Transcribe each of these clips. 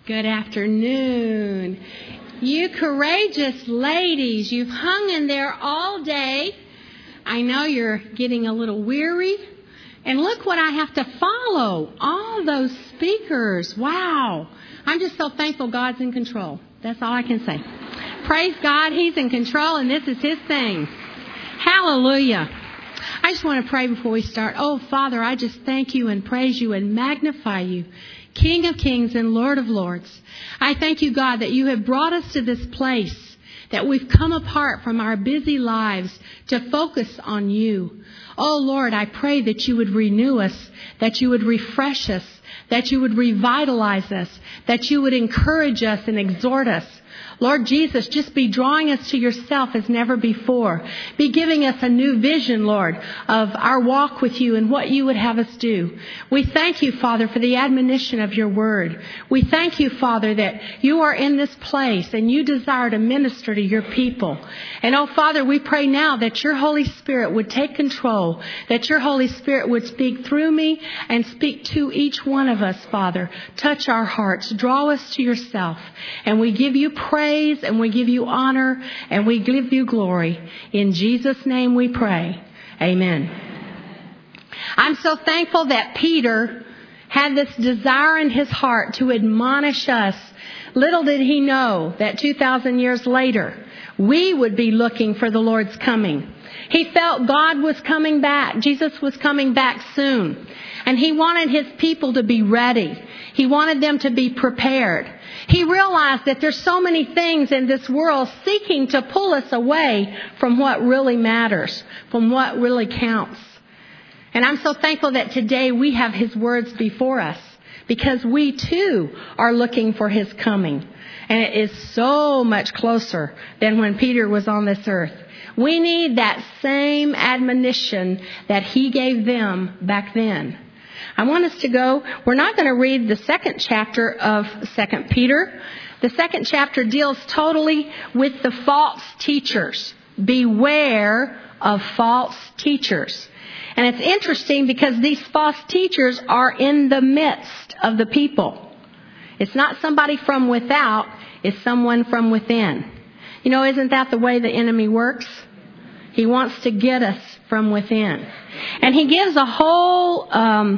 Good afternoon. You courageous ladies, you've hung in there all day. I know you're getting a little weary. And look what I have to follow. All those speakers. Wow. I'm just so thankful God's in control. That's all I can say. Praise God. He's in control and this is His thing. Hallelujah. I just want to pray before we start. Oh, Father, I just thank you and praise you and magnify you, King of kings and Lord of lords. I thank you, God, that you have brought us to this place, that we've come apart from our busy lives to focus on you. Oh, Lord, I pray that you would renew us, that you would refresh us, that you would revitalize us, that you would encourage us and exhort us. Lord Jesus, just be drawing us to yourself as never before. Be giving us a new vision, Lord, of our walk with you and what you would have us do. We thank you, Father, for the admonition of your word. We thank you, Father, that you are in this place and you desire to minister to your people. And, oh, Father, we pray now that your Holy Spirit would take control, that your Holy Spirit would speak through me and speak to each one of us, Father. Touch our hearts. Draw us to yourself. And we give you praise and we give you honor and we give you glory. In Jesus' name we pray. Amen. I'm so thankful that Peter had this desire in his heart to admonish us. Little did he know that 2,000 years later, we would be looking for the Lord's coming. He felt God was coming back. Jesus was coming back soon. And he wanted his people to be ready. He wanted them to be prepared. He realized that there's so many things in this world seeking to pull us away from what really matters, from what really counts. And I'm so thankful that today we have his words before us because we too are looking for his coming. And it is so much closer than when Peter was on this earth. We need that same admonition that he gave them back then. I want us to go, we're not going to read the second chapter of 2 Peter. The second chapter deals totally with the false teachers. Beware of false teachers. And it's interesting because these false teachers are in the midst of the people. It's not somebody from without, it's someone from within. You know, isn't that the way the enemy works? He wants to get us from within. And he gives a whole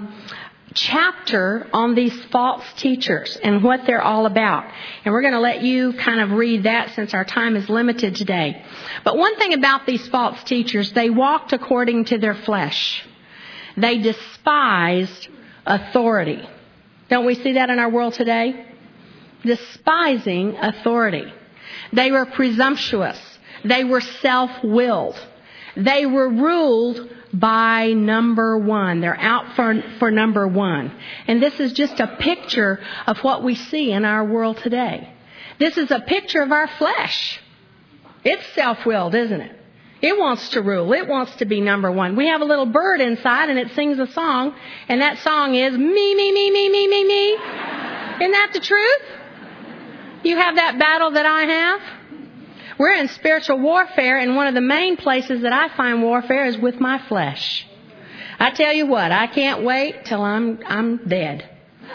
chapter on these false teachers and what they're all about. And we're going to let you kind of read that since our time is limited today. But one thing about these false teachers, they walked according to their flesh. They despised authority. Don't we see that in our world today? Despising authority. They were presumptuous. They were self-willed. They were ruled by number one. They're out for number one. And this is just a picture of what we see in our world today. This is a picture of our flesh. It's self-willed, isn't it? It wants to rule. It wants to be number one. We have a little bird inside and it sings a song. And that song is me, me, me, me, me, me, me. Isn't that the truth? You have that battle that I have? We're in spiritual warfare, and one of the main places that I find warfare is with my flesh. I tell you what, I can't wait till I'm dead.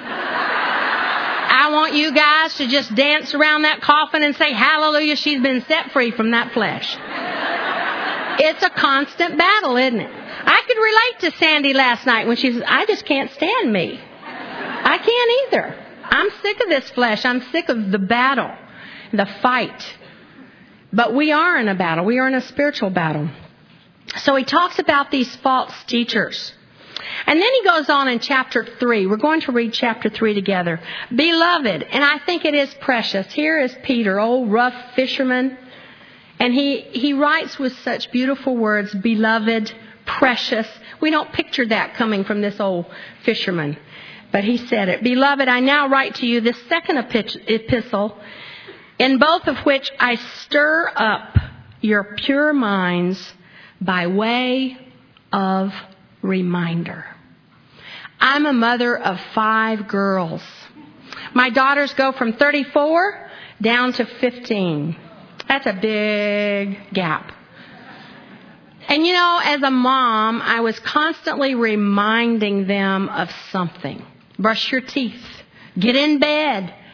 I want you guys to just dance around that coffin and say, hallelujah, she's been set free from that flesh. It's a constant battle, isn't it? I could relate to Sandy last night when she says, I just can't stand me. I can't either. I'm sick of this flesh. I'm sick of the battle, the fight. But we are in a battle. We are in a spiritual battle. So he talks about these false teachers. And then he goes on in chapter 3. We're going to read chapter 3 together. Beloved, and I think it is precious. Here is Peter, old rough fisherman. And he writes with such beautiful words, beloved, precious. We don't picture that coming from this old fisherman. But he said it. Beloved, I now write to you this second epistle, in both of which I stir up your pure minds by way of reminder. I'm a mother of 5 girls. My daughters go from 34 down to 15. That's a big gap. And you know, as a mom, I was constantly reminding them of something. Brush your teeth. Get in bed.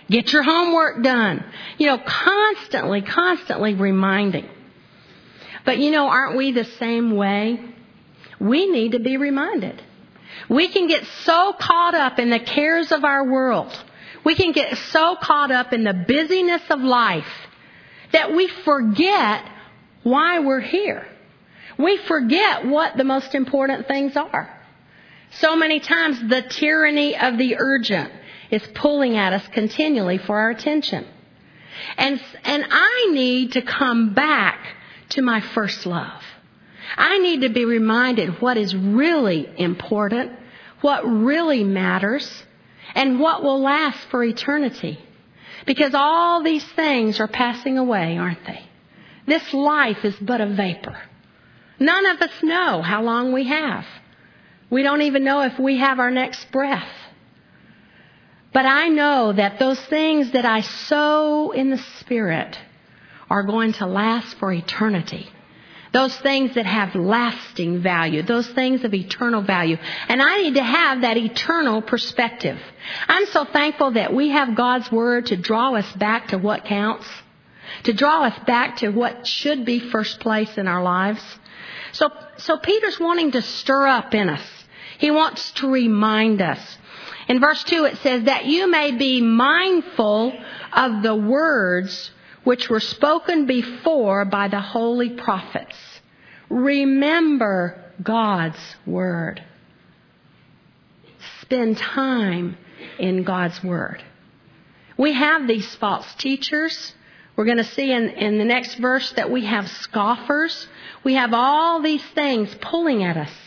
Get your homework done. Constantly reminding. But aren't we the same way? We need to be reminded. We can get so caught up in the cares of our world. We can get so caught up in the busyness of life that we forget why we're here. We forget what the most important things are. So many times the tyranny of the urgent is pulling at us continually for our attention. And I need to come back to my first love. I need to be reminded what is really important, what really matters, and what will last for eternity. Because all these things are passing away, aren't they? This life is but a vapor. None of us know how long we have. We don't even know if we have our next breath. But I know that those things that I sow in the Spirit are going to last for eternity. Those things that have lasting value. Those things of eternal value. And I need to have that eternal perspective. I'm so thankful that we have God's Word to draw us back to what counts. To draw us back to what should be first place in our lives. So Peter's wanting to stir up in us. He wants to remind us. In verse 2 it says, that you may be mindful of the words which were spoken before by the holy prophets. Remember God's Word. Spend time in God's Word. We have these false teachers. We're going to see in the next verse that we have scoffers. We have all these things pulling at us.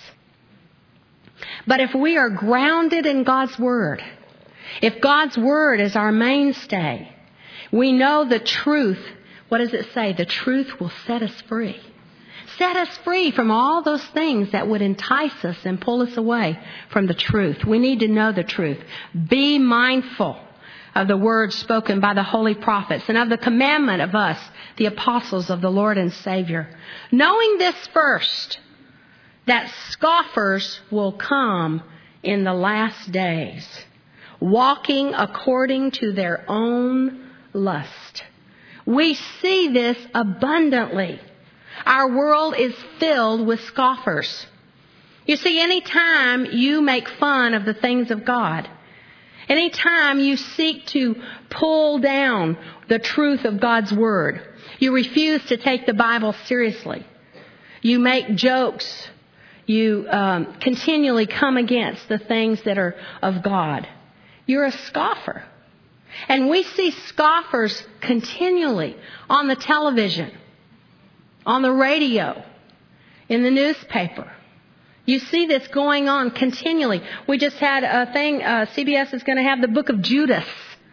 But if we are grounded in God's Word, if God's Word is our mainstay, we know the truth. What does it say? The truth will set us free. Set us free from all those things that would entice us and pull us away from the truth. We need to know the truth. Be mindful of the words spoken by the holy prophets and of the commandment of us, the apostles of the Lord and Savior. Knowing this first, that scoffers will come in the last days, walking according to their own lust. We see this abundantly. Our world is filled with scoffers. You see, anytime you make fun of the things of God, anytime you seek to pull down the truth of God's Word, you refuse to take the Bible seriously, you make jokes, you continually come against the things that are of God, you're a scoffer. And we see scoffers continually on the television, on the radio, in the newspaper. You see this going on continually. We just had a thing, CBS is going to have the book of Judas.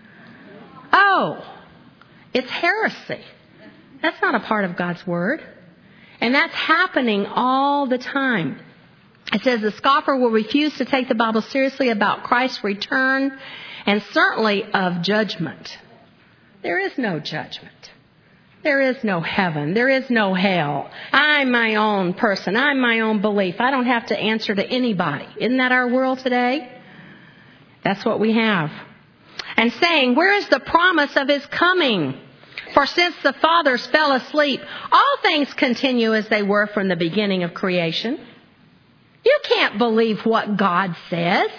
Oh, it's heresy. That's not a part of God's Word. And that's happening all the time. It says the scoffer will refuse to take the Bible seriously about Christ's return and certainly of judgment. There is no judgment. There is no heaven. There is no hell. I'm my own person. I'm my own belief. I don't have to answer to anybody. Isn't that our world today? That's what we have. And saying, where is the promise of His coming? For since the fathers fell asleep, all things continue as they were from the beginning of creation. You can't believe what God says.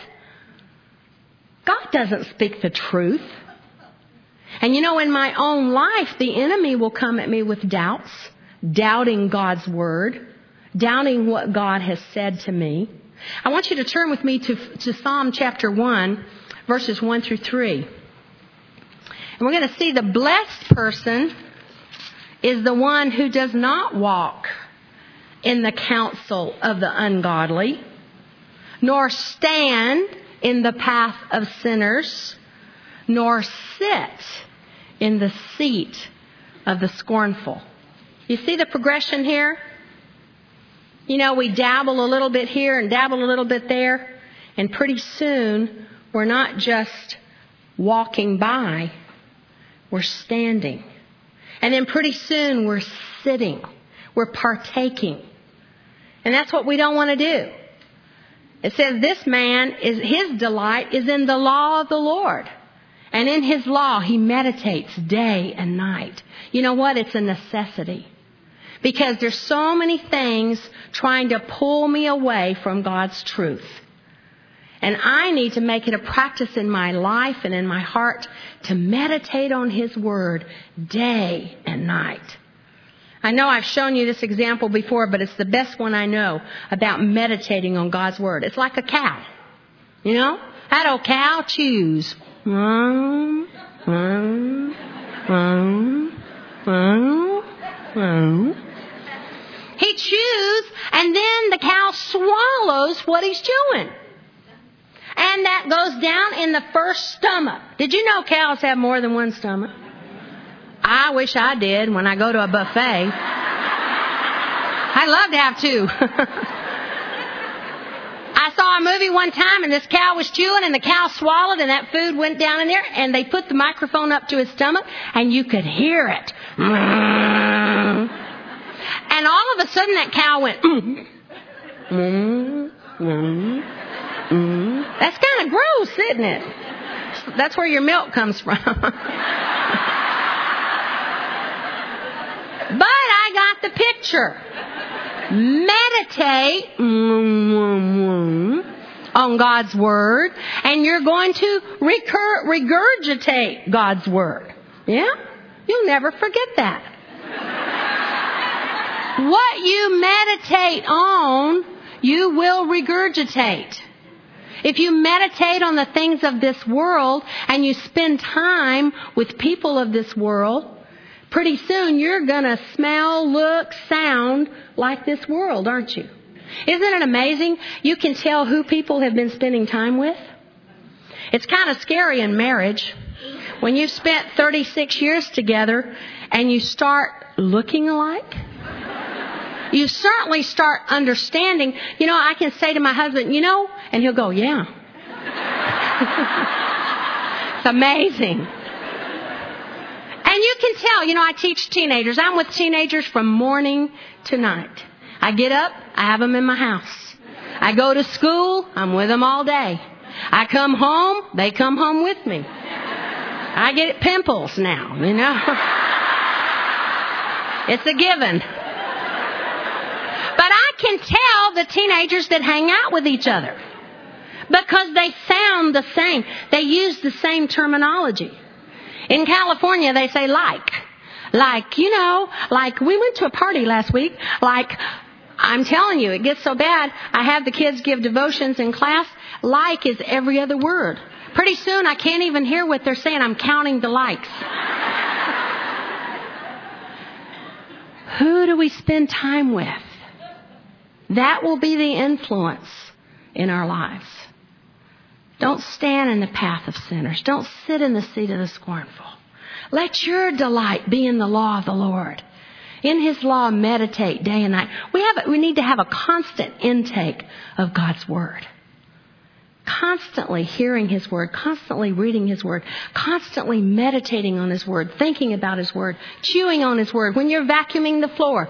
God doesn't speak the truth. And in my own life, the enemy will come at me with doubts, doubting God's Word, doubting what God has said to me. I want you to turn with me to Psalm chapter 1, verses 1 through 3. And we're going to see the blessed person is the one who does not walk in the counsel of the ungodly, nor stand in the path of sinners, nor sit in the seat of the scornful. You see the progression here? We dabble a little bit here and dabble a little bit there, and pretty soon we're not just walking by, we're standing. And then pretty soon we're sitting, we're partaking. And that's what we don't want to do. It says this man, his delight is in the law of the Lord. And in His law, he meditates day and night. You know what? It's a necessity. Because there's so many things trying to pull me away from God's truth. And I need to make it a practice in my life and in my heart to meditate on His Word day and night. I know I've shown you this example before, but it's the best one I know about meditating on God's Word. It's like a cow. You know? That old cow chews. He chews, and then the cow swallows what he's chewing. And that goes down in the first stomach. Did you know cows have more than one stomach? I wish I did when I go to a buffet. I'd love to have two. I saw a movie one time and this cow was chewing and the cow swallowed and that food went down in there and they put the microphone up to his stomach and you could hear it. And all of a sudden that cow went, That's kind of gross, isn't it? That's where your milk comes from. But I got the picture. Meditate on God's Word, and you're going to regurgitate God's Word. Yeah? You'll never forget that. What you meditate on, you will regurgitate. If you meditate on the things of this world and you spend time with people of this world, pretty soon you're going to smell, look, sound like this world, aren't you? Isn't it amazing? You can tell who people have been spending time with. It's kind of scary in marriage. When you've spent 36 years together and you start looking alike, you certainly start understanding. You know, I can say to my husband, you know, and he'll go, yeah. It's amazing. And you can tell, you know, I teach teenagers. I'm with teenagers from morning to night. I get up, I have them in my house. I go to school, I'm with them all day. I come home, they come home with me. I get pimples now, you know. It's a given. But I can tell the teenagers that hang out with each other because they sound the same. They use the same terminology. In California, they say like. Like, you know, like we went to a party last week. Like, I'm telling you, it gets so bad. I have the kids give devotions in class. Like is every other word. Pretty soon, I can't even hear what they're saying. I'm counting the likes. Who do we spend time with? That will be the influence in our lives. Don't stand in the path of sinners. Don't sit in the seat of the scornful. Let your delight be in the law of the Lord. In His law, meditate day and night. We need to have a constant intake of God's Word. Constantly hearing His Word, constantly reading His Word, constantly meditating on His Word, thinking about His Word, chewing on His Word. When you're vacuuming the floor,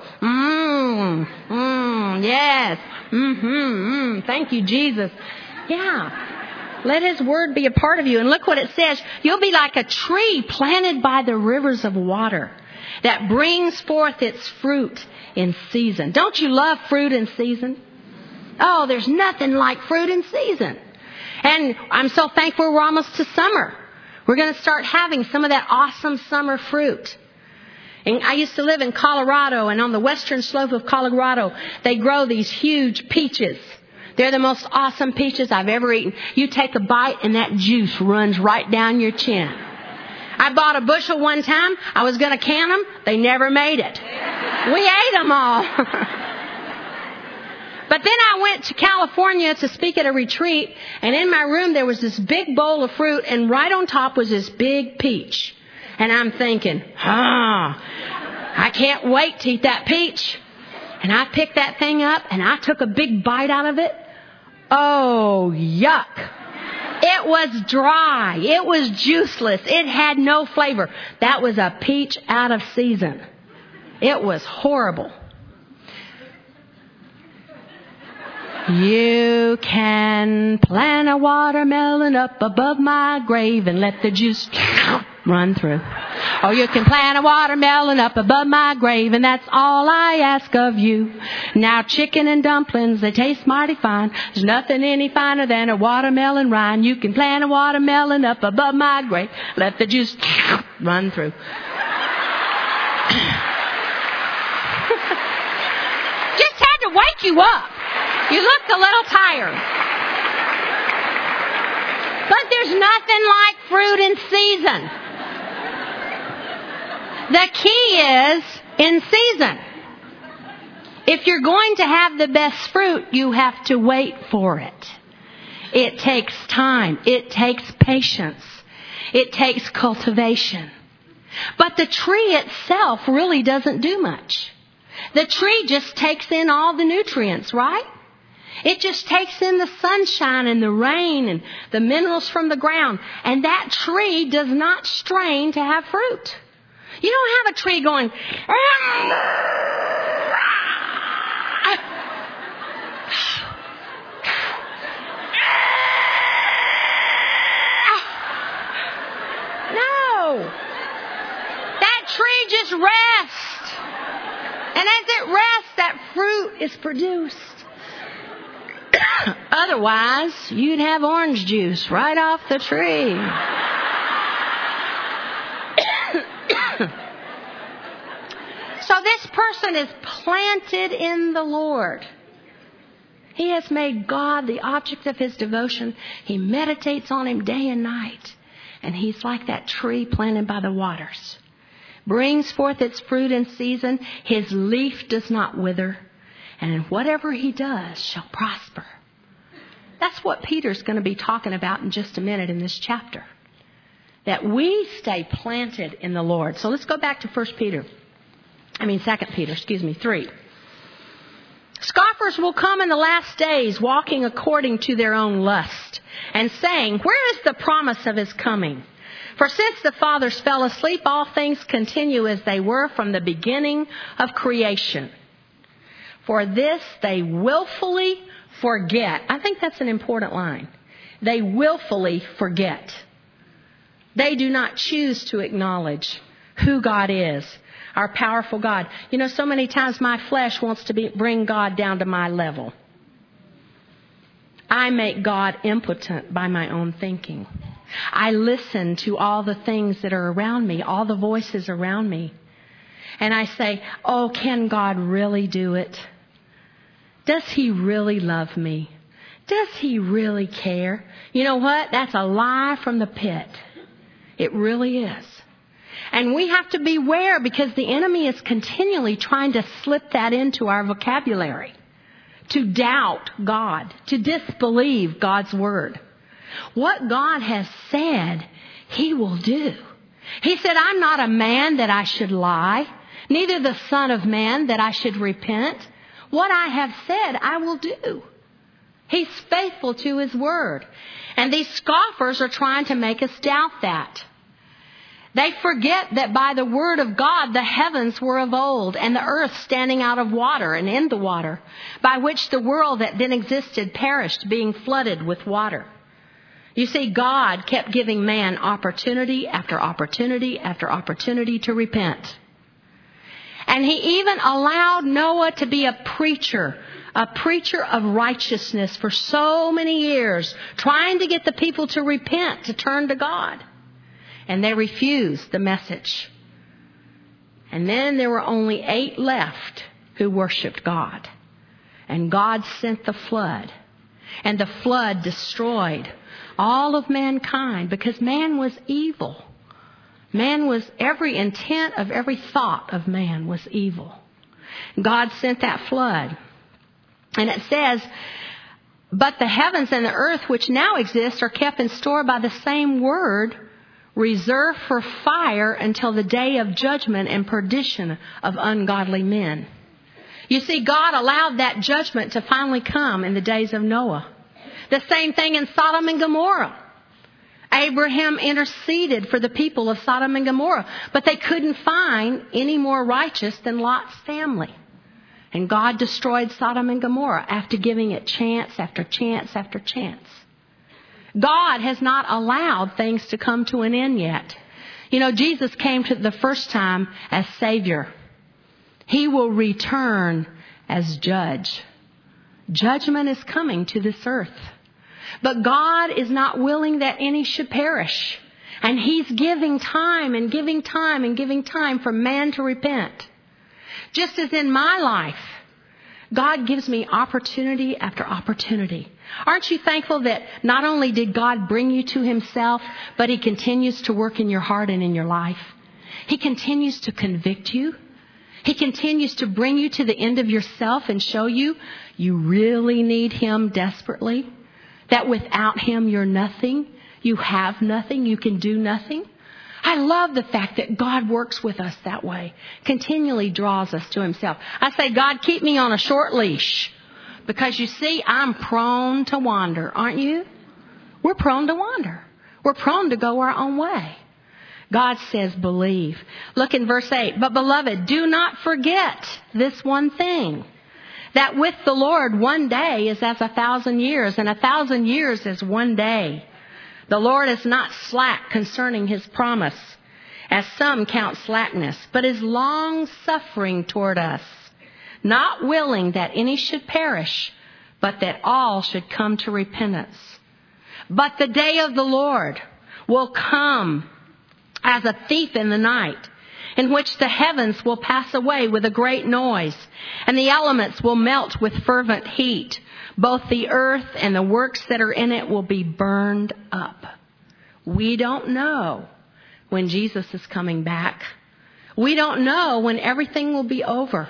yes, thank you, Jesus. Yeah, let His Word be a part of you. And look what it says. You'll be like a tree planted by the rivers of water that brings forth its fruit in season. Don't you love fruit in season? Oh, there's nothing like fruit in season. And I'm so thankful we're almost to summer. We're going to start having some of that awesome summer fruit. And I used to live in Colorado, and on the western slope of Colorado, they grow these huge peaches. They're the most awesome peaches I've ever eaten. You take a bite and that juice runs right down your chin. I bought a bushel one time. I was going to can them. They never made it. We ate them all. But then I went to California to speak at a retreat, and in my room there was this big bowl of fruit, and right on top was this big peach. And I'm thinking, I can't wait to eat that peach. And I picked that thing up, and I took a big bite out of it. Oh, yuck. It was dry. It was juiceless. It had no flavor. That was a peach out of season. It was horrible. You can plant a watermelon up above my grave and let the juice run through. Or you can plant a watermelon up above my grave, and that's all I ask of you. Now chicken and dumplings, they taste mighty fine. There's nothing any finer than a watermelon rind. You can plant a watermelon up above my grave, let the juice run through. Just had to wake you up. You look a little tired. But there's nothing like fruit in season. The key is in season. If you're going to have the best fruit, you have to wait for it. It takes time. It takes patience. It takes cultivation. But the tree itself really doesn't do much. The tree just takes in all the nutrients, right? It just takes in the sunshine and the rain and the minerals from the ground. And that tree does not strain to have fruit. You don't have a tree going, no. That tree just rests. And as it rests, that fruit is produced. Otherwise, you'd have orange juice right off the tree. So this person is planted in the Lord. He has made God the object of his devotion. He meditates on him day and night. And he's like that tree planted by the waters. Brings forth its fruit in season. His leaf does not wither. And whatever he does shall prosper. That's what Peter's going to be talking about in just a minute in this chapter. That we stay planted in the Lord. So let's go back to 2 Peter 3. Scoffers will come in the last days, walking according to their own lust, and saying, where is the promise of his coming? For since the fathers fell asleep, all things continue as they were from the beginning of creation. For this they willfully forget. I think that's an important line. They willfully forget. They do not choose to acknowledge who God is, our powerful God. You know, so many times my flesh wants to bring God down to my level. I make God impotent by my own thinking. I listen to all the things that are around me, all the voices around me. And I say, oh, can God really do it? Does he really love me? Does he really care? You know what? That's a lie from the pit. It really is. And we have to beware because the enemy is continually trying to slip that into our vocabulary. To doubt God. To disbelieve God's word. What God has said, he will do. He said, I'm not a man that I should lie. Neither the son of man that I should repent. What I have said, I will do. He's faithful to his word. And these scoffers are trying to make us doubt that. They forget that by the word of God, the heavens were of old, and the earth standing out of water and in the water, by which the world that then existed perished, being flooded with water. You see, God kept giving man opportunity after opportunity after opportunity to repent. And he even allowed Noah to be a preacher of righteousness for so many years, trying to get the people to repent, to turn to God. And they refused the message. And then there were only 8 left who worshiped God. And God sent the flood. And the flood destroyed all of mankind because man was evil. Every intent of every thought of man was evil. God sent that flood. And it says, but the heavens and the earth which now exist are kept in store by the same word, reserved for fire until the day of judgment and perdition of ungodly men. You see, God allowed that judgment to finally come in the days of Noah. The same thing in Sodom and Gomorrah. Abraham interceded for the people of Sodom and Gomorrah, but they couldn't find any more righteous than Lot's family. And God destroyed Sodom and Gomorrah after giving it chance after chance after chance. God has not allowed things to come to an end yet. You know, Jesus came to the first time as Savior. He will return as judge. Judgment is coming to this earth. But God is not willing that any should perish. And He's giving time and giving time and giving time for man to repent. Just as in my life, God gives me opportunity after opportunity. Aren't you thankful that not only did God bring you to Himself, but He continues to work in your heart and in your life? He continues to convict you. He continues to bring you to the end of yourself and show you you really need Him desperately. That without Him you're nothing. You have nothing. You can do nothing. I love the fact that God works with us that way. Continually draws us to Himself. I say, God, keep me on a short leash. Because you see, I'm prone to wander, aren't you? We're prone to wander. We're prone to go our own way. God says, believe. Look in verse 8. But beloved, do not forget this one thing. That with the Lord, one day is as 1,000 years, and 1,000 years is one day. The Lord is not slack concerning His promise, as some count slackness, but is long-suffering toward us, not willing that any should perish, but that all should come to repentance. But the day of the Lord will come as a thief in the night, in which the heavens will pass away with a great noise, and the elements will melt with fervent heat. Both the earth and the works that are in it will be burned up. We don't know when Jesus is coming back. We don't know when everything will be over.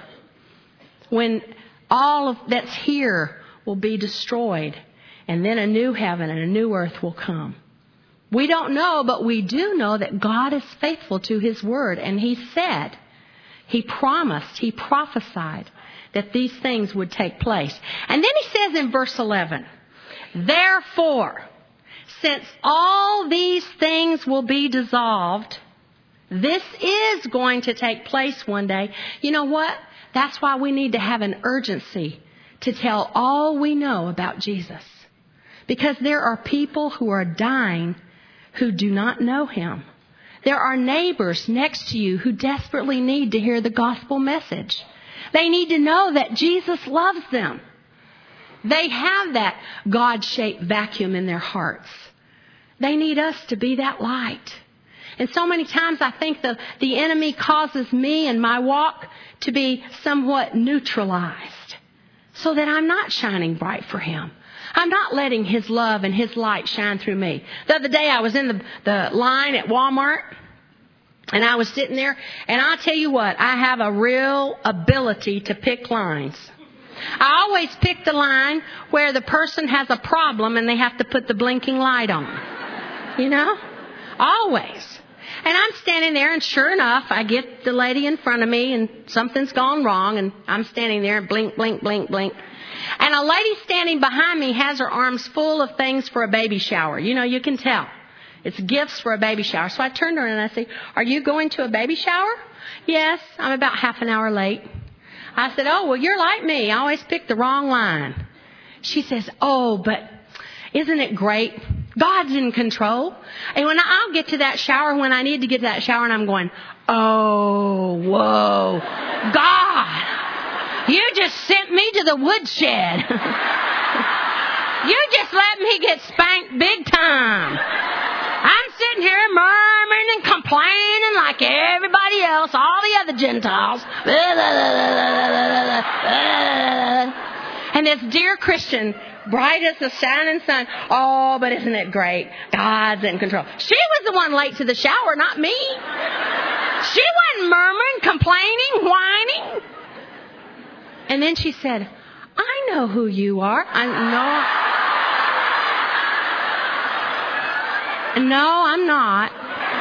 When all of that's here will be destroyed. And then a new heaven and a new earth will come. We don't know, but we do know that God is faithful to His word. And He said, He promised, He prophesied that these things would take place. And then He says in verse 11, therefore, since all these things will be dissolved, this is going to take place one day. You know what? That's why we need to have an urgency to tell all we know about Jesus. Because there are people who are dying who do not know Him. There are neighbors next to you who desperately need to hear the gospel message. They need to know that Jesus loves them. They have that God-shaped vacuum in their hearts. They need us to be that light. And so many times I think the enemy causes me and my walk to be somewhat neutralized so that I'm not shining bright for Him. I'm not letting His love and His light shine through me. The other day I was in the line at Walmart. And I was sitting there, and I'll tell you what, I have a real ability to pick lines. I always pick the line where the person has a problem and they have to put the blinking light on. You know? Always. And I'm standing there, and sure enough, I get the lady in front of me, and something's gone wrong, and I'm standing there, and blink, blink, blink, blink. And a lady standing behind me has her arms full of things for a baby shower. You know, you can tell. It's gifts for a baby shower. So I turned to her and I said, are you going to a baby shower? Yes, I'm about half an hour late. I said, oh, well, you're like me. I always pick the wrong line. She says, oh, but isn't it great? God's in control. And when I'll get to that shower when I need to get to that shower, and I'm going, oh, whoa, God, you just sent me to the woodshed. You just let me get spanked big time. I'm sitting here murmuring and complaining like everybody else, all the other Gentiles. And this dear Christian, bright as the shining sun, oh, but isn't it great? God's in control. She was the one late to the shower, not me. She wasn't murmuring, complaining, whining. And then she said, I know who you are. No, I'm not.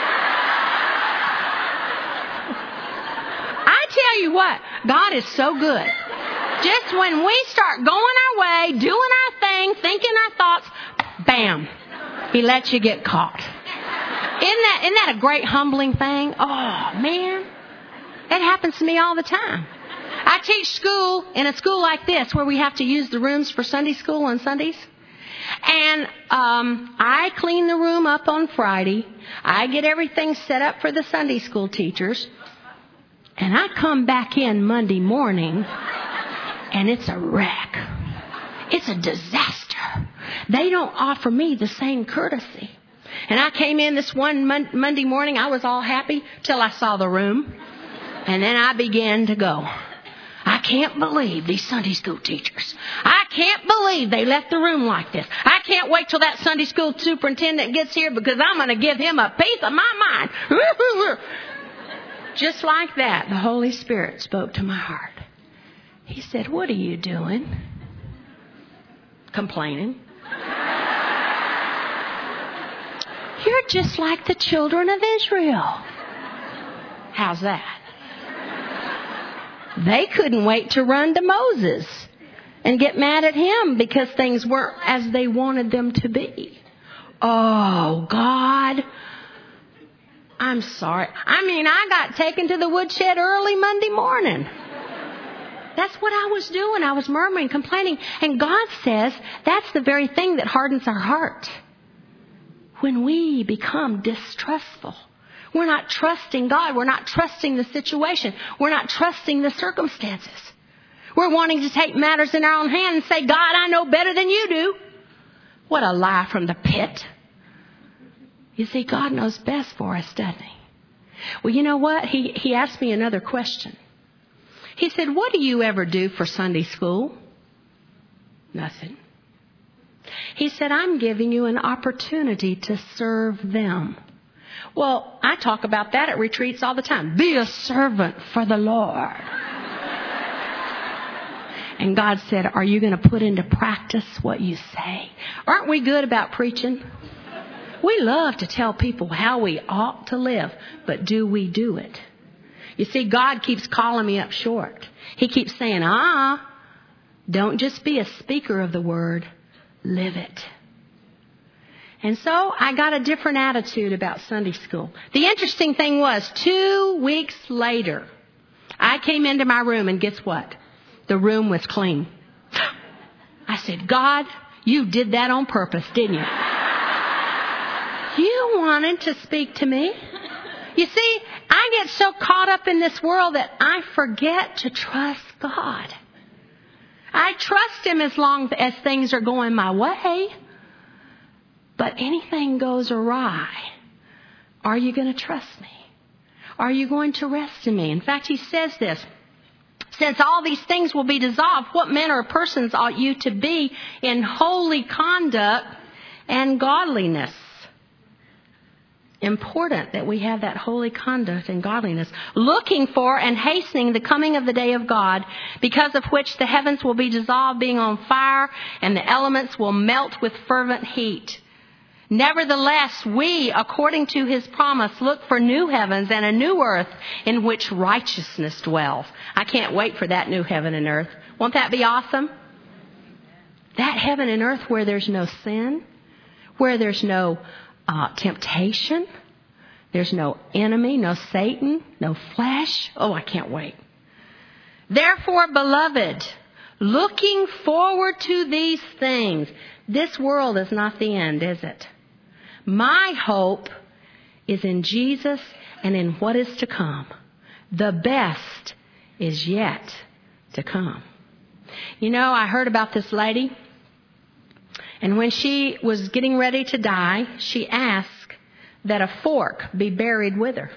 I tell you what, God is so good. Just when we start going our way, doing our thing, thinking our thoughts, bam, He lets you get caught. Isn't that a great humbling thing? Oh, man. It happens to me all the time. I teach school in a school like this where we have to use the rooms for Sunday school on Sundays. And I clean the room up on Friday. I get everything set up for the Sunday school teachers. And I come back in Monday morning, and it's a wreck. It's a disaster. They don't offer me the same courtesy. And I came in this one Monday morning. I was all happy till I saw the room. And then I began to go. I can't believe these Sunday school teachers. I can't believe they left the room like this. I can't wait till that Sunday school superintendent gets here because I'm going to give him a piece of my mind. Just like that, the Holy Spirit spoke to my heart. He said, "What are you doing?" Complaining. "You're just like the children of Israel." How's that? They couldn't wait to run to Moses and get mad at him because things weren't as they wanted them to be. Oh, God. I'm sorry. I got taken to the woodshed early Monday morning. That's what I was doing. I was murmuring, complaining. And God says that's the very thing that hardens our heart. When we become distrustful. We're not trusting God. We're not trusting the situation. We're not trusting the circumstances. We're wanting to take matters in our own hand and say, "God, I know better than you do." What a lie from the pit. You see, God knows best for us, doesn't He? Well, you know what? He asked me another question. He said, "What do you ever do for Sunday school?" Nothing. He said, "I'm giving you an opportunity to serve them." Well, I talk about that at retreats all the time. Be a servant for the Lord. And God said, "Are you going to put into practice what you say?" Aren't we good about preaching? We love to tell people how we ought to live, but do we do it? You see, God keeps calling me up short. He keeps saying, don't just be a speaker of the word, live it. And so I got a different attitude about Sunday school. The interesting thing was, 2 weeks later, I came into my room and guess what? The room was clean. I said, "God, you did that on purpose, didn't you? You wanted to speak to me." You see, I get so caught up in this world that I forget to trust God. I trust Him as long as things are going my way. But anything goes awry, are you going to trust me? Are you going to rest in me? In fact, He says this. "Since all these things will be dissolved, what manner of persons ought you to be in holy conduct and godliness?" Important that we have that holy conduct and godliness. "Looking for and hastening the coming of the day of God, because of which the heavens will be dissolved, being on fire, and the elements will melt with fervent heat. Nevertheless, we, according to His promise, look for new heavens and a new earth in which righteousness dwells." I can't wait for that new heaven and earth. Won't that be awesome? That heaven and earth where there's no sin, where there's no temptation, there's no enemy, no Satan, no flesh. Oh, I can't wait. "Therefore, beloved, looking forward to these things." This world is not the end, is it? My hope is in Jesus and in what is to come. The best is yet to come. You know, I heard about this lady, and when she was getting ready to die, she asked that a fork be buried with her.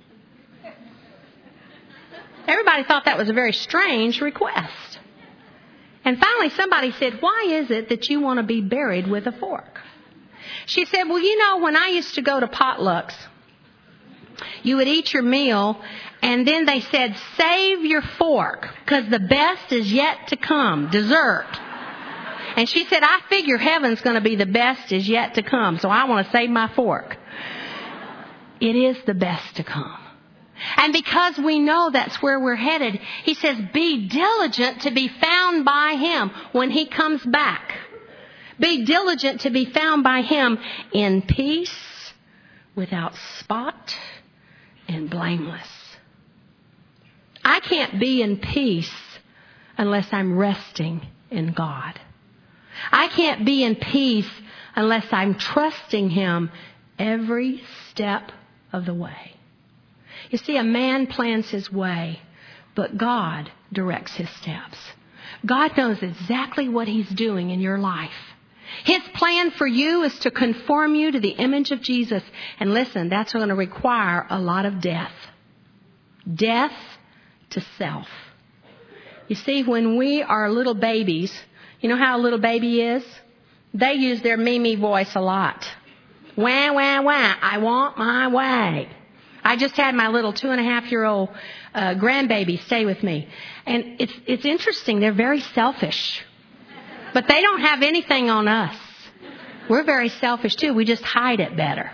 Everybody thought that was a very strange request. And finally somebody said, "Why is it that you want to be buried with a fork?" She said, "Well, you know, when I used to go to potlucks, you would eat your meal, and then they said, save your fork, because the best is yet to come, dessert." And she said, "I figure heaven's going to be the best is yet to come, so I want to save my fork." It is the best to come. And because we know that's where we're headed, He says, be diligent to be found by Him when He comes back. Be diligent to be found by Him in peace, without spot, and blameless. I can't be in peace unless I'm resting in God. I can't be in peace unless I'm trusting Him every step of the way. You see, a man plans his way, but God directs his steps. God knows exactly what He's doing in your life. His plan for you is to conform you to the image of Jesus. And listen, that's going to require a lot of death. Death to self. You see, when we are little babies, you know how a little baby is? They use their me voice a lot. Wah, wah, wah. I want my way. I just had my little 2.5-year-old grandbaby stay with me. And it's interesting. They're very selfish. But they don't have anything on us. We're very selfish too. We just hide it better.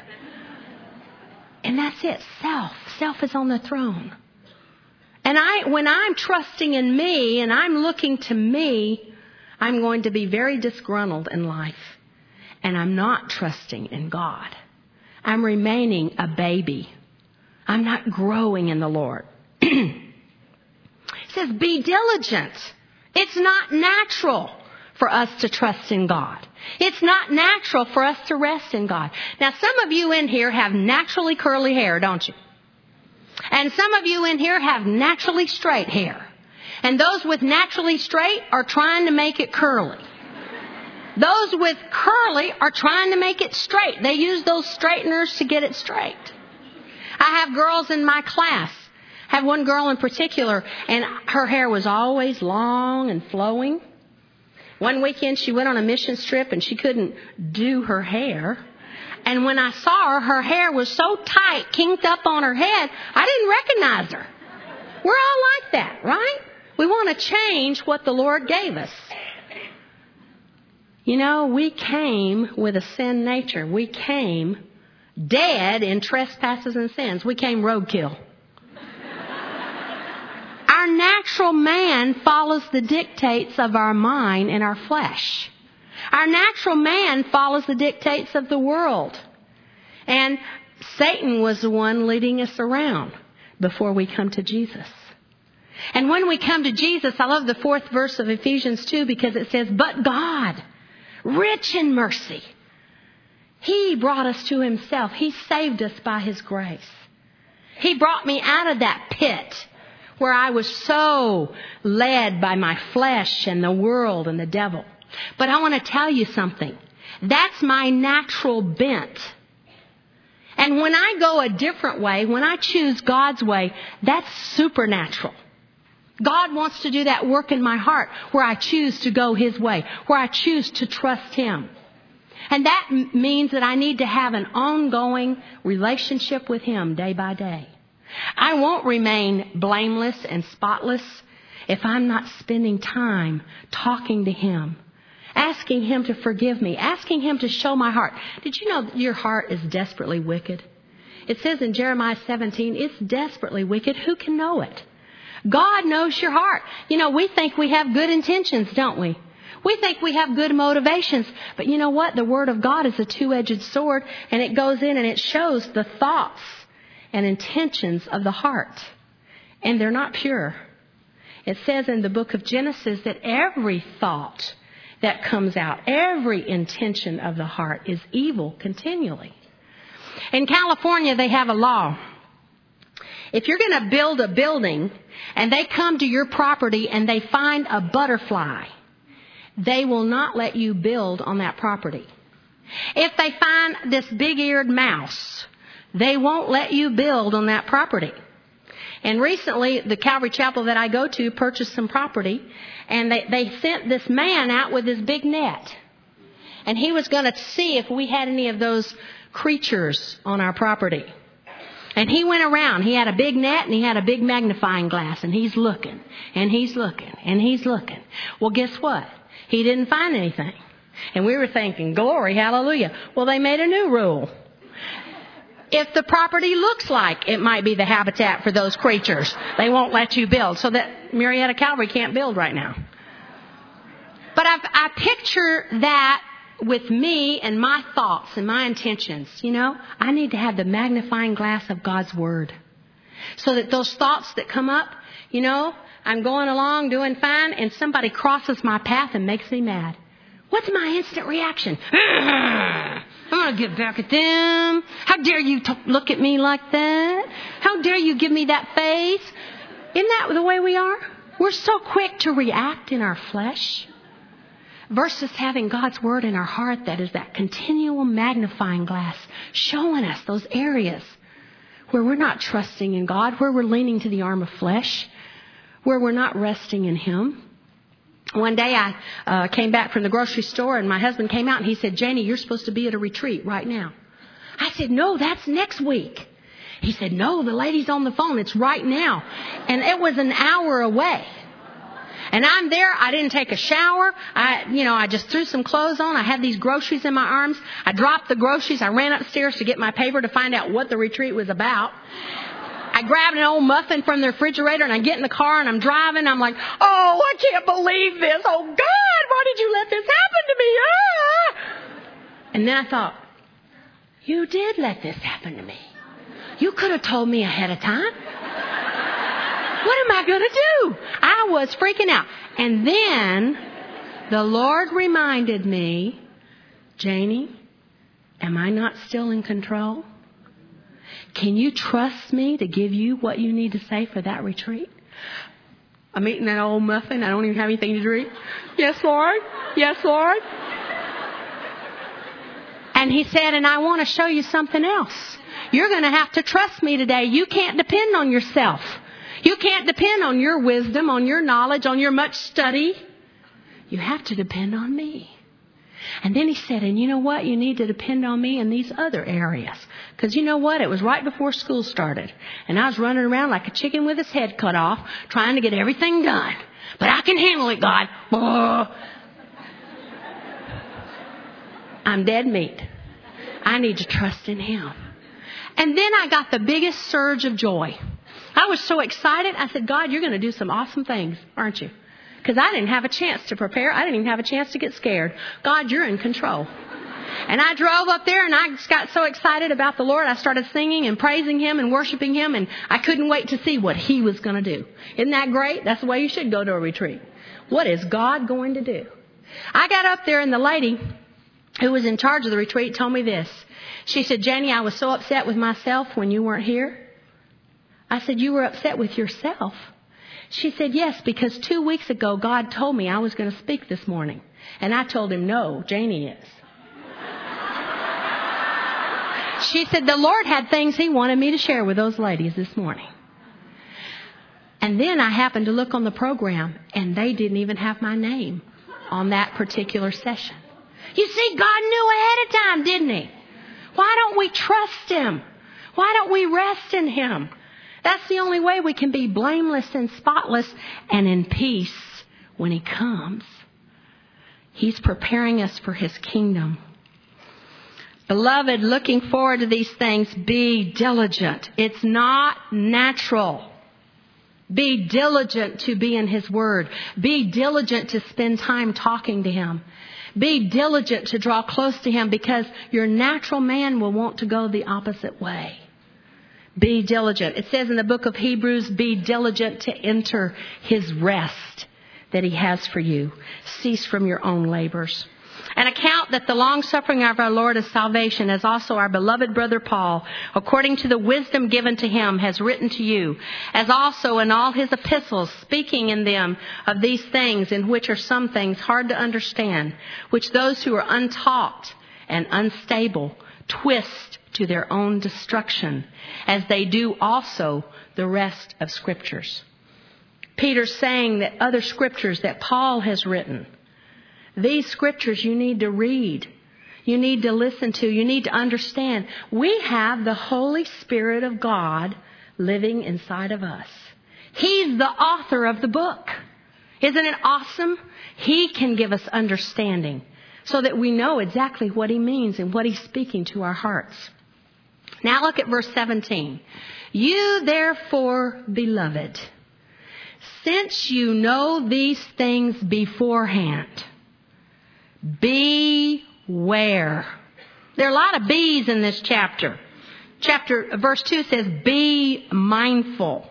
And that's it. Self is on the throne. And when I'm trusting in me and I'm looking to me, I'm going to be very disgruntled in life. And I'm not trusting in God. I'm remaining a baby. I'm not growing in the Lord. It says, be diligent. It's not natural for us to trust in God. It's not natural for us to rest in God. Now, some of you in here have naturally curly hair, don't you? And some of you in here have naturally straight hair. And those with naturally straight are trying to make it curly. Those with curly are trying to make it straight. They use those straighteners to get it straight. I have girls in my class. I have one girl in particular, and her hair was always long and flowing. One weekend she went on a mission trip and she couldn't do her hair. And when I saw her, her hair was so tight, kinked up on her head, I didn't recognize her. We're all like that, right? We want to change what the Lord gave us. You know, we came with a sin nature. We came dead in trespasses and sins. We came roadkill. Our natural man follows the dictates of our mind and our flesh. Our natural man follows the dictates of the world. And Satan was the one leading us around before we come to Jesus. And when we come to Jesus, I love the 4th verse of Ephesians 2 because it says, but God, rich in mercy, He brought us to Himself. He saved us by His grace. He brought me out of that pit where I was so led by my flesh and the world and the devil. But I want to tell you something. That's my natural bent. And when I go a different way, when I choose God's way, that's supernatural. God wants to do that work in my heart where I choose to go His way, where I choose to trust Him. And that means that I need to have an ongoing relationship with Him day by day. I won't remain blameless and spotless if I'm not spending time talking to Him, asking Him to forgive me, asking Him to show my heart. Did you know that your heart is desperately wicked? It says in Jeremiah 17, it's desperately wicked. Who can know it? God knows your heart. You know, we think we have good intentions, don't we? We think we have good motivations. But you know what? The Word of God is a two-edged sword, and it goes in and it shows the thoughts and intentions of the heart. And they're not pure. It says in the book of Genesis that every thought that comes out, every intention of the heart is evil continually. In California, they have a law. If you're going to build a building and they come to your property and they find a butterfly, they will not let you build on that property. If they find this big-eared mouse, they won't let you build on that property. And recently, the Calvary Chapel that I go to purchased some property, and they sent this man out with his big net. And he was going to see if we had any of those creatures on our property. And he went around. He had a big net and he had a big magnifying glass, and he's looking, and he's looking, and he's looking. Well, guess what? He didn't find anything. And we were thinking, glory, hallelujah. Well, they made a new rule. If the property looks like it might be the habitat for those creatures, they won't let you build. So that Marietta Calvary can't build right now. But I picture that with me and my thoughts and my intentions. You know, I need to have the magnifying glass of God's Word. So that those thoughts that come up, I'm going along doing fine and somebody crosses my path and makes me mad. What's my instant reaction? I'm going to get back at them. How dare you look at me like that? How dare you give me that face? Isn't that the way we are? We're so quick to react in our flesh versus having God's Word in our heart that is that continual magnifying glass showing us those areas where we're not trusting in God, where we're leaning to the arm of flesh, where we're not resting in Him. One day I came back from the grocery store and my husband came out and he said, Janie, you're supposed to be at a retreat right now. I said, no, that's next week. He said, no, the lady's on the phone. It's right now. And it was an hour away. And I'm there. I didn't take a shower. I just threw some clothes on. I had these groceries in my arms. I dropped the groceries. I ran upstairs to get my paper to find out what the retreat was about. I grabbed an old muffin from the refrigerator and I get in the car and I'm driving. I'm like, oh, I can't believe this. Oh, God, why did you let this happen to me? Ah! And then I thought, you did let this happen to me. You could have told me ahead of time. What am I going to do? I was freaking out. And then the Lord reminded me, Janie, am I not still in control? Can you trust me to give you what you need to say for that retreat? I'm eating that old muffin. I don't even have anything to drink. Yes, Lord. Yes, Lord. And He said, and I want to show you something else. You're going to have to trust me today. You can't depend on yourself. You can't depend on your wisdom, on your knowledge, on your much study. You have to depend on me. And then He said, and you know what? You need to depend on me in these other areas. Because you know what? It was right before school started. And I was running around like a chicken with his head cut off, trying to get everything done. But I can handle it, God. I'm dead meat. I need to trust in Him. And then I got the biggest surge of joy. I was so excited. I said, God, you're going to do some awesome things, aren't you? Because I didn't have a chance to prepare. I didn't even have a chance to get scared. God, you're in control. And I drove up there and I just got so excited about the Lord. I started singing and praising Him and worshiping Him. And I couldn't wait to see what He was going to do. Isn't that great? That's the way you should go to a retreat. What is God going to do? I got up there and the lady who was in charge of the retreat told me this. She said, Janie, I was so upset with myself when you weren't here. I said, you were upset with yourself? She said, yes, because 2 weeks ago, God told me I was going to speak this morning. And I told Him, no, Janie is. She said, the Lord had things He wanted me to share with those ladies this morning. And then I happened to look on the program, and they didn't even have my name on that particular session. You see, God knew ahead of time, didn't He? Why don't we trust Him? Why don't we rest in Him? That's the only way we can be blameless and spotless and in peace when He comes. He's preparing us for His kingdom. Beloved, looking forward to these things, be diligent. It's not natural. Be diligent to be in His Word. Be diligent to spend time talking to Him. Be diligent to draw close to Him because your natural man will want to go the opposite way. Be diligent. It says in the book of Hebrews, be diligent to enter His rest that He has for you. Cease from your own labors. And account that the long-suffering of our Lord is salvation, as also our beloved brother Paul, according to the wisdom given to him, has written to you, as also in all his epistles, speaking in them of these things, in which are some things hard to understand, which those who are untaught and unstable twist to their own destruction, as they do also the rest of Scriptures. Peter's saying that other Scriptures that Paul has written, these Scriptures you need to read. You need to listen to. You need to understand. We have the Holy Spirit of God living inside of us. He's the author of the book. Isn't it awesome? He can give us understanding so that we know exactly what He means and what He's speaking to our hearts. Now look at verse 17. You therefore, beloved, since you know these things beforehand, beware. There are a lot of bees in this chapter. Verse 2 says, be mindful.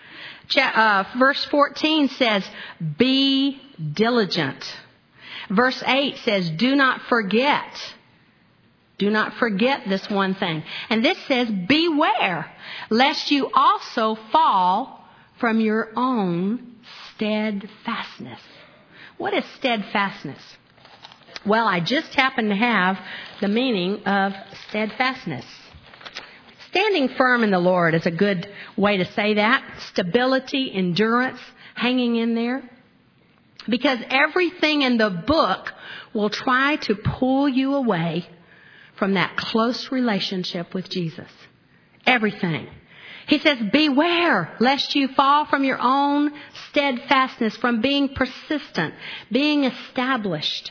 Verse 14 says, be diligent. Verse 8 says, do not forget. Do not forget this one thing. And this says, beware, lest you also fall from your own steadfastness. What is steadfastness? Well, I just happen to have the meaning of steadfastness. Standing firm in the Lord is a good way to say that. Stability, endurance, hanging in there. Because everything in the book will try to pull you away from that close relationship with Jesus. Everything. He says, beware lest you fall from your own steadfastness, from being persistent, being established,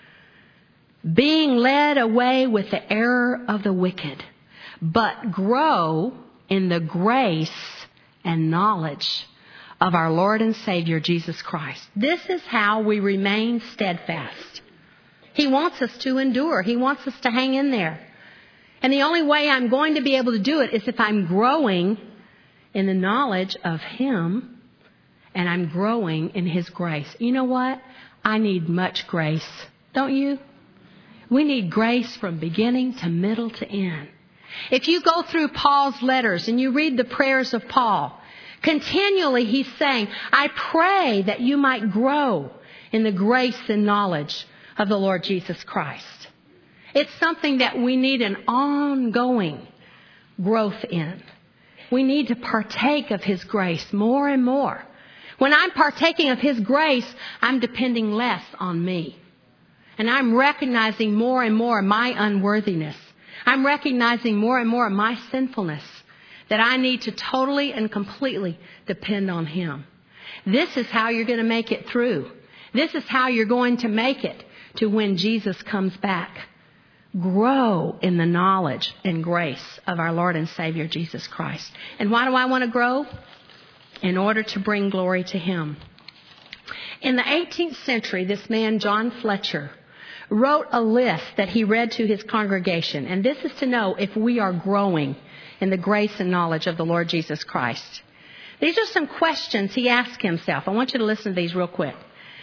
being led away with the error of the wicked, but grow in the grace and knowledge of our Lord and Savior, Jesus Christ. This is how we remain steadfast. He wants us to endure. He wants us to hang in there. And the only way I'm going to be able to do it is if I'm growing in the knowledge of Him and I'm growing in His grace. You know what? I need much grace. Don't you? We need grace from beginning to middle to end. If you go through Paul's letters and you read the prayers of Paul, continually he's saying, I pray that you might grow in the grace and knowledge of the Lord Jesus Christ. It's something that we need an ongoing growth in. We need to partake of His grace more and more. When I'm partaking of His grace, I'm depending less on me. And I'm recognizing more and more my unworthiness. I'm recognizing more and more my sinfulness, that I need to totally and completely depend on Him. This is how you're going to make it through. This is how you're going to make it to when Jesus comes back. Grow in the knowledge and grace of our Lord and Savior, Jesus Christ. And why do I want to grow? In order to bring glory to Him. In the 18th century, this man, John Fletcher, wrote a list that he read to his congregation. And this is to know if we are growing in the grace and knowledge of the Lord Jesus Christ. These are some questions he asked himself. I want you to listen to these real quick.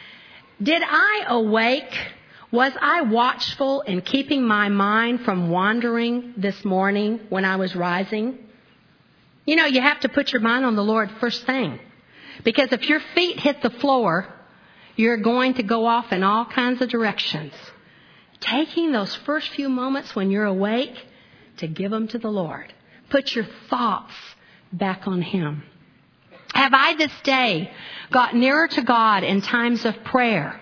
Did I awake? Was I watchful in keeping my mind from wandering this morning when I was rising? You know, you have to put your mind on the Lord first thing. Because if your feet hit the floor, you're going to go off in all kinds of directions. Taking those first few moments when you're awake to give them to the Lord. Put your thoughts back on Him. Have I this day got nearer to God in times of prayer?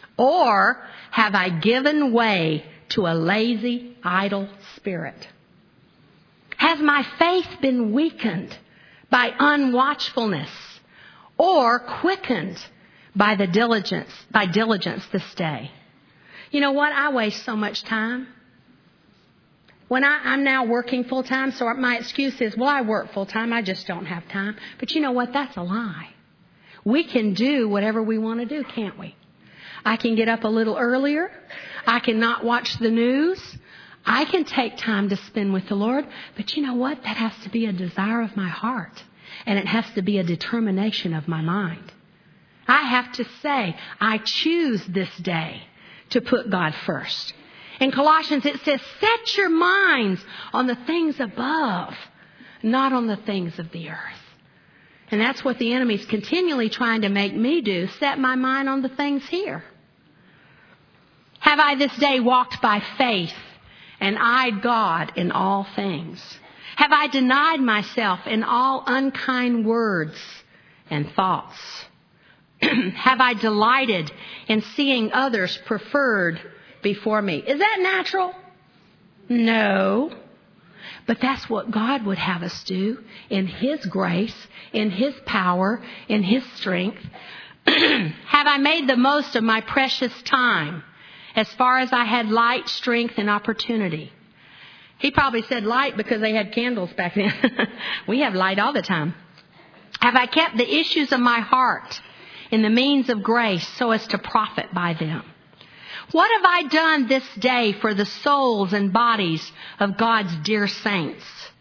Or have I given way to a lazy, idle spirit? Has my faith been weakened by unwatchfulness or quickened by diligence this day? You know what? I waste so much time. When I'm now working full time, so my excuse is, well, I work full time. I just don't have time. But you know what? That's a lie. We can do whatever we want to do, can't we? I can get up a little earlier. I can not watch the news. I can take time to spend with the Lord. But you know what? That has to be a desire of my heart. And it has to be a determination of my mind. I have to say, I choose this day to put God first. In Colossians it says, set your minds on the things above, not on the things of the earth. And that's what the enemy's continually trying to make me do, set my mind on the things here. Have I this day walked by faith and eyed God in all things? Have I denied myself in all unkind words and thoughts? Have I delighted in seeing others preferred before me? Is that natural? No. But that's what God would have us do in His grace, in His power, in His strength. Have I made the most of my precious time as far as I had light, strength, and opportunity? He probably said light because they had candles back then. We have light all the time. Have I kept the issues of my heart in the means of grace so as to profit by them? What have I done this day for the souls and bodies of God's dear saints?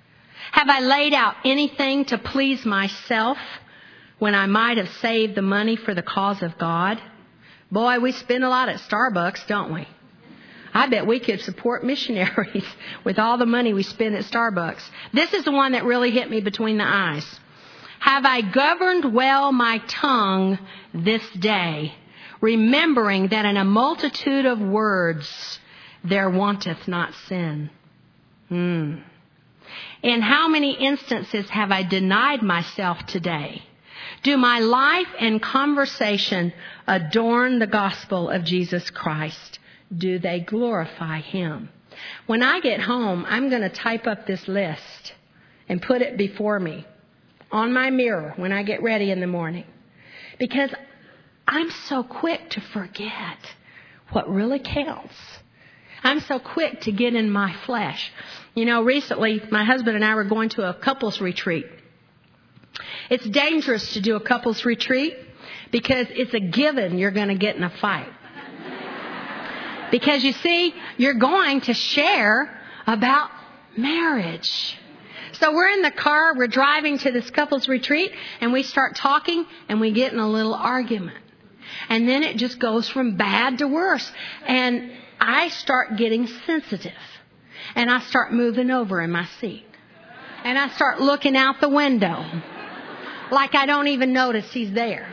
Have I laid out anything to please myself when I might have saved the money for the cause of God? Boy, we spend a lot at Starbucks, don't we? I bet we could support missionaries with all the money we spend at Starbucks. This is the one that really hit me between the eyes. Have I governed well my tongue this day, remembering that in a multitude of words there wanteth not sin? In how many instances have I denied myself today? Do my life and conversation adorn the gospel of Jesus Christ? Do they glorify Him? When I get home, I'm going to type up this list and put it before me on my mirror when I get ready in the morning. Because I'm so quick to forget what really counts. I'm so quick to get in my flesh. You know, recently my husband and I were going to a couples retreat. It's dangerous to do a couples retreat because it's a given you're going to get in a fight. Because you see, you're going to share about marriage. So we're in the car, we're driving to this couples retreat, and we start talking, and we get in a little argument. And then it just goes from bad to worse. And I start getting sensitive. And I start moving over in my seat. And I start looking out the window. Like I don't even notice he's there.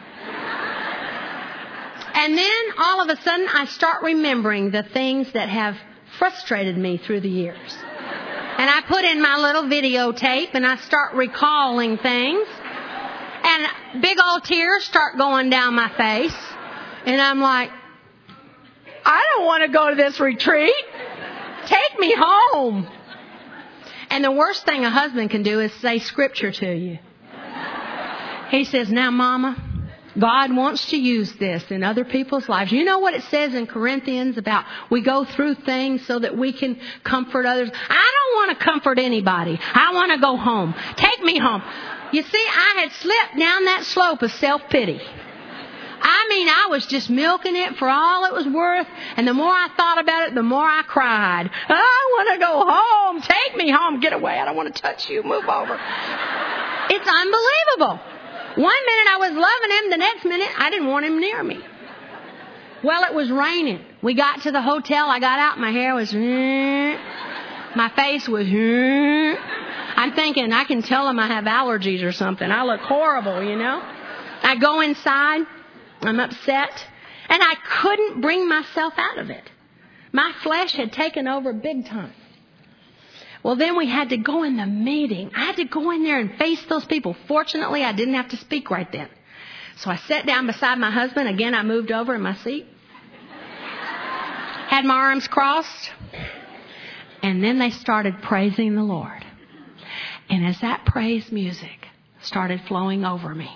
And then all of a sudden I start remembering the things that have frustrated me through the years. And I put in my little videotape and I start recalling things. And big old tears start going down my face. And I'm like, I don't want to go to this retreat. Take me home. And the worst thing a husband can do is say scripture to you. He says, now, Mama, God wants to use this in other people's lives. You know what it says in Corinthians about we go through things so that we can comfort others? I don't want to comfort anybody. I want to go home. Take me home. You see, I had slipped down that slope of self-pity. I mean, I was just milking it for all it was worth. And the more I thought about it, the more I cried. I want to go home. Take me home. Get away. I don't want to touch you. Move over. It's unbelievable. One minute I was loving him. The next minute I didn't want him near me. Well, it was raining. We got to the hotel. I got out. My hair was... My face was... I'm thinking, I can tell him I have allergies or something. I look horrible, you know. I go inside. I'm upset. And I couldn't bring myself out of it. My flesh had taken over big time. Well, then we had to go in the meeting. I had to go in there and face those people. Fortunately, I didn't have to speak right then. So I sat down beside my husband. Again, I moved over in my seat. Had my arms crossed. And then they started praising the Lord. And as that praise music started flowing over me,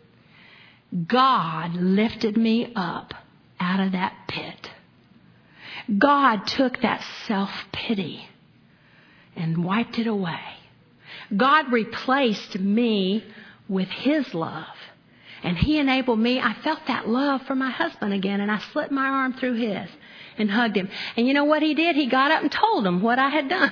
God lifted me up out of that pit. God took that self-pity and wiped it away. God replaced me with His love. And He enabled me. I felt that love for my husband again. And I slipped my arm through his and hugged him. And you know what he did? He got up and told him what I had done.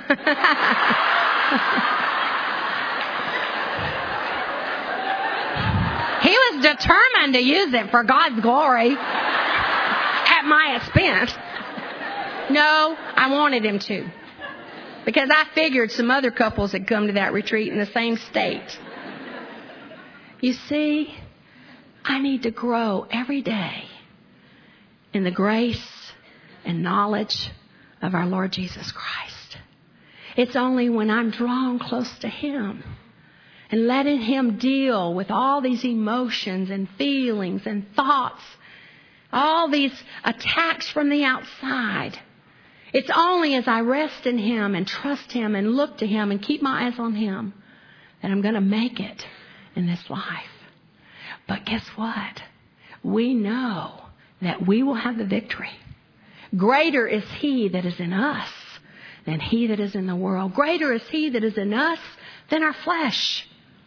He was determined to use it for God's glory at my expense. No, I wanted him to. Because I figured some other couples had come to that retreat in the same state. You see, I need to grow every day in the grace and knowledge of our Lord Jesus Christ. It's only when I'm drawn close to Him and letting Him deal with all these emotions and feelings and thoughts, all these attacks from the outside. It's only as I rest in Him and trust Him and look to Him and keep my eyes on Him that I'm going to make it in this life. But guess what? We know that we will have the victory. Greater is He that is in us than he that is in the world. Greater is He that is in us than our flesh.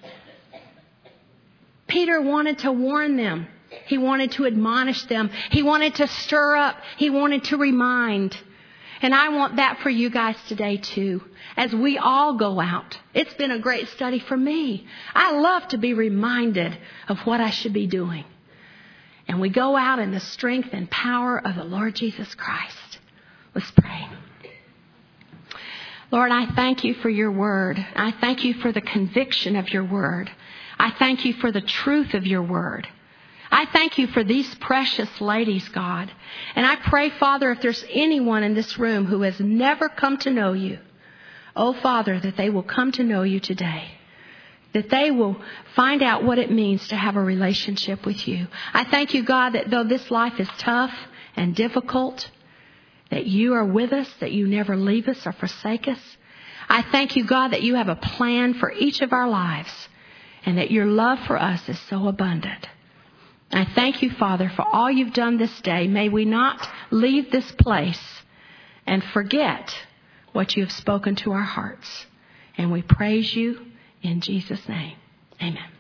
Peter wanted to warn them. He wanted to admonish them. He wanted to stir up. He wanted to remind. And I want that for you guys today too, as we all go out. It's been a great study for me. I love to be reminded of what I should be doing. And we go out in the strength and power of the Lord Jesus Christ. Let's pray. Lord, I thank you for your word. I thank you for the conviction of your word. I thank you for the truth of your word. I thank you for these precious ladies, God. And I pray, Father, if there's anyone in this room who has never come to know you, oh, Father, that they will come to know you today. That they will find out what it means to have a relationship with you. I thank you, God, that though this life is tough and difficult, that you are with us, that you never leave us or forsake us. I thank you, God, that you have a plan for each of our lives and that your love for us is so abundant. I thank you, Father, for all you've done this day. May we not leave this place and forget what you have spoken to our hearts. And we praise you in Jesus' name. Amen.